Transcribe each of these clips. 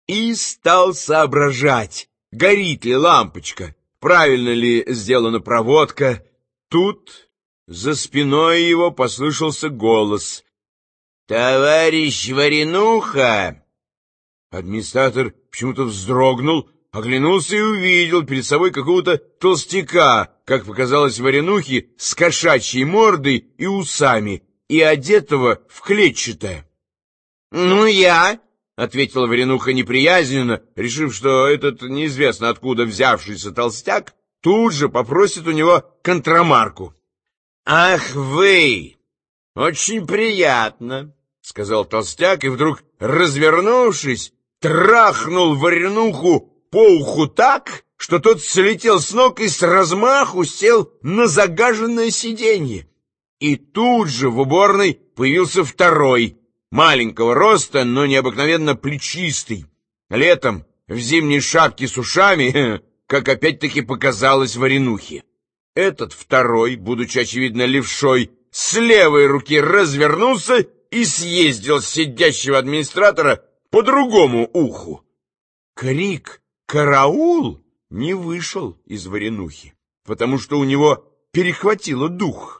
и стал соображать, горит ли лампочка, правильно ли сделана проводка. Тут за спиной его послышался голос: «Товарищ Варенуха!» Администратор почему-то вздрогнул, оглянулся и увидел перед собой какого-то толстяка, как показалось Варенухе, с кошачьей мордой и усами, и одетого в клетчатое. «Ну, я!» — ответила Варенуха неприязненно, решив, что этот неизвестно откуда взявшийся толстяк тут же попросит у него контрамарку. «Ах вы! Очень приятно!» — сказал толстяк, и вдруг, развернувшись, трахнул Варенуху по уху так, что тот слетел с ног и с размаху сел на загаженное сиденье. И тут же в уборной появился второй, маленького роста, но необыкновенно плечистый. Летом в зимней шапке с ушами, как опять-таки показалось Варенухе. Этот второй, будучи, очевидно, левшой, с левой руки развернулся и съездил с сидящего администратора по другому уху. Крик «Караул!» не вышел из Варенухи, потому что у него перехватило дух.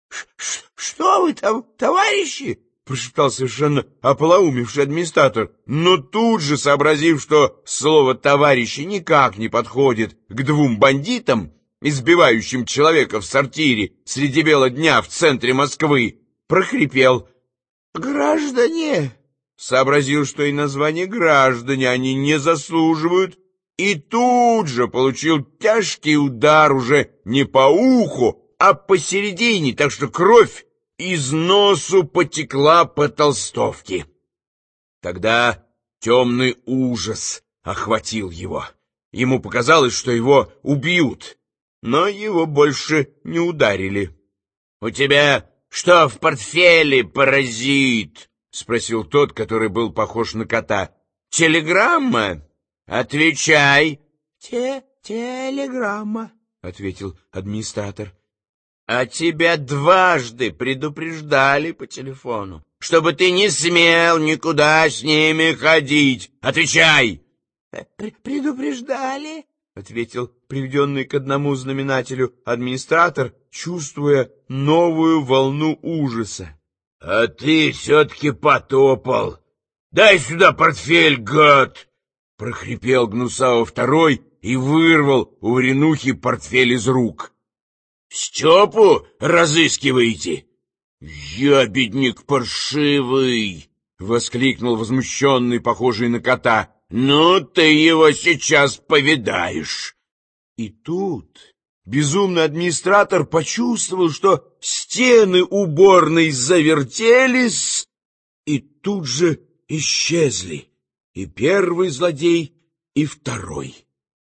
«Что вы там, товарищи?» — прошептал совершенно ополоумевший администратор, но тут же, сообразив, что слово «товарищи» никак не подходит к двум бандитам, избивающим человека в сортире среди бела дня в центре Москвы, прохрипел: «Граждане!» Сообразил, что и название «граждане» они не заслуживают, и тут же получил тяжкий удар уже не по уху, а посередине, так что кровь из носу потекла по толстовке. Тогда темный ужас охватил его. Ему показалось, что его убьют, но его больше не ударили. — У тебя что в портфеле, паразит? — спросил тот, который был похож на кота. — Телеграмма? Отвечай. — Телеграмма, — ответил администратор. — А тебя дважды предупреждали по телефону, чтобы ты не смел никуда с ними ходить. Отвечай! — Предупреждали, — ответил приведенный к одному знаменателю администратор, чувствуя новую волну ужаса. — А ты все-таки потопал. Дай сюда портфель, гад! — прохрипел гнусаво второй и вырвал у Варенухи портфель из рук. — Степу разыскиваете? — Ябедник паршивый! — воскликнул возмущенный, похожий на кота. — Ну, ты его сейчас повидаешь. И тут безумный администратор почувствовал, что стены уборной завертелись и тут же исчезли. И первый злодей, и второй.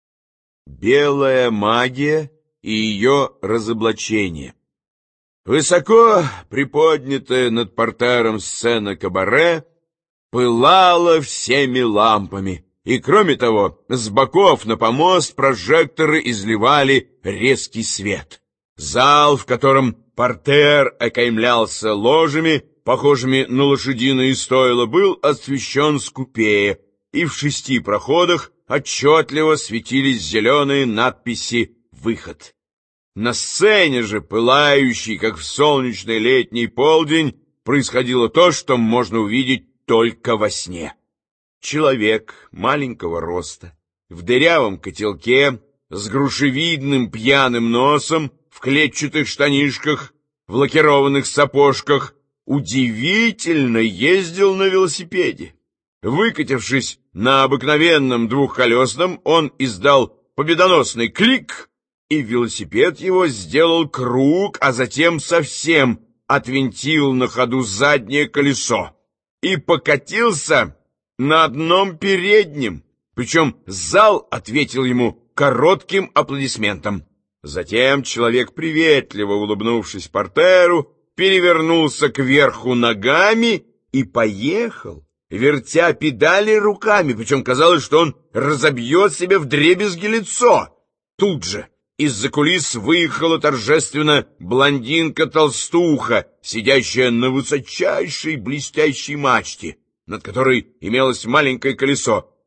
Белая магия и ее разоблачение. Высоко приподнятая над портером сцена кабаре пылала всеми лампами, и, кроме того, с боков на помост прожекторы изливали резкий свет. Зал, в котором портер окаймлялся ложами, похожими на лошадиные стойла, был освещен скупее, и в 6 проходах отчетливо светились зеленые надписи «Выход». На сцене же, пылающей, как в солнечный летний полдень, происходило то, что можно увидеть только во сне. Человек маленького роста, в дырявом котелке, с грушевидным пьяным носом, в клетчатых штанишках, в лакированных сапожках, удивительно ездил на велосипеде. Выкатившись на обыкновенном двухколесном, он издал победоносный клик, и велосипед его сделал круг, а затем совсем отвинтил на ходу заднее колесо и покатился на одном переднем, причем зал ответил ему коротким аплодисментом. Затем человек, приветливо улыбнувшись портеру, перевернулся кверху ногами и поехал, вертя педали руками, причем казалось, что он разобьет себе вдребезги лицо. Тут же из-за кулис выехала торжественно блондинка-толстуха, сидящая на высочайшей блестящей мачте, над которой имелось маленькое колесо,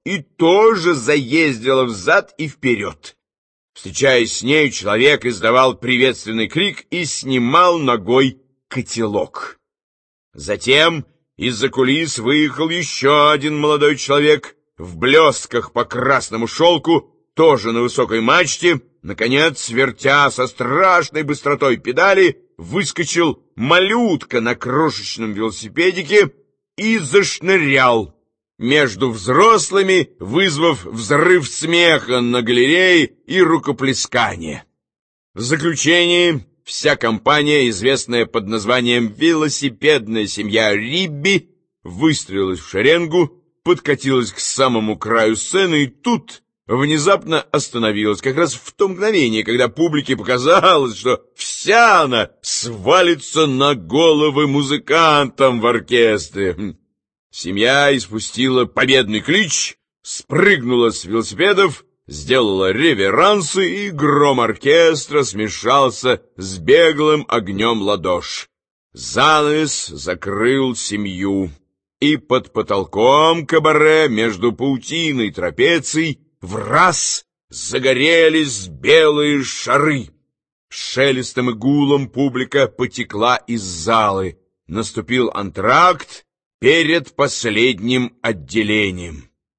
и тоже заездила взад и вперед. Встречаясь с нею, человек издавал приветственный крик и снимал ногой котелок. Затем из-за кулис выехал еще один молодой человек в блестках по красному шелку, тоже на высокой мачте. Наконец, вертя со страшной быстротой педали, выскочил малютка на крошечном велосипедике и зашнырял между взрослыми, вызвав взрыв смеха на галерее и рукоплескание. В заключение вся компания, известная под названием «Велосипедная семья Рибби», выстроилась в шеренгу, подкатилась к самому краю сцены и тут внезапно остановилась, как раз в то мгновение, когда публике показалось, что вся она свалится на головы музыкантам в оркестре. Семья испустила победный клич, спрыгнула с велосипедов, сделала реверансы, и гром оркестра смешался с беглым огнем ладош. Занавес закрыл семью, и под потолком кабаре между паутиной и трапецией враз загорелись белые шары. Шелестом и гулом публика потекла из залы. Наступил антракт перед последним отделением.